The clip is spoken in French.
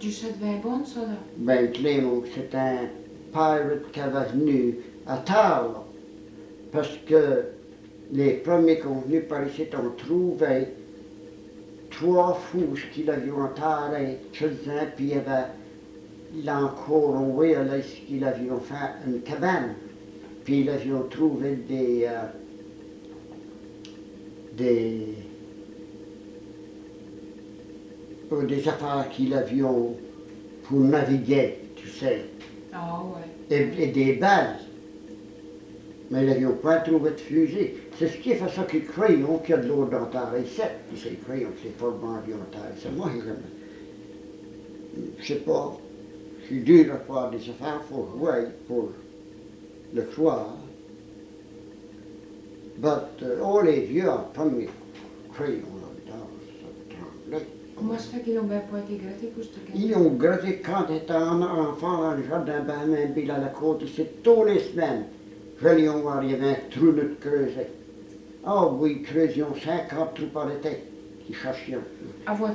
du ça devait bon, ça, là? Ben, Clément, c'est un pirate qui avait venu à tard, parce que les premiers qui sont venus par ici ont trouvé 3 fousses qu'il avait enterrées chez un, puis il y avait là encore, on voyait là qu'il avait fait une cabane, puis ils avaient trouvé des affaires qu'il avait pour naviguer, tu sais, Ah, ouais. et des balles. Mais ils n'avaient pas trouvé de fusil. C'est ce qui fait ça qu'ils croient qu'il y a de l'eau dans ta recette. Ils croient que c'est pas bon avion dans ta recette. Moi, je sais pas. Je suis dur à faire des affaires, il faut jouer pour le croire. But all les vieux en premier croient là-dedans, ça tremblait. Comment se fait qu'ils n'ont bien pas été grattés pour ce cas? Ils ont gratté quand j'étais enfant dans le jardin, ben, Bill à la côte, c'est tous les semaines. Je l'ai voir, il y avait un trou de creuser. Ah oui, creusions 50 trous par été, qui cherchaient. À votre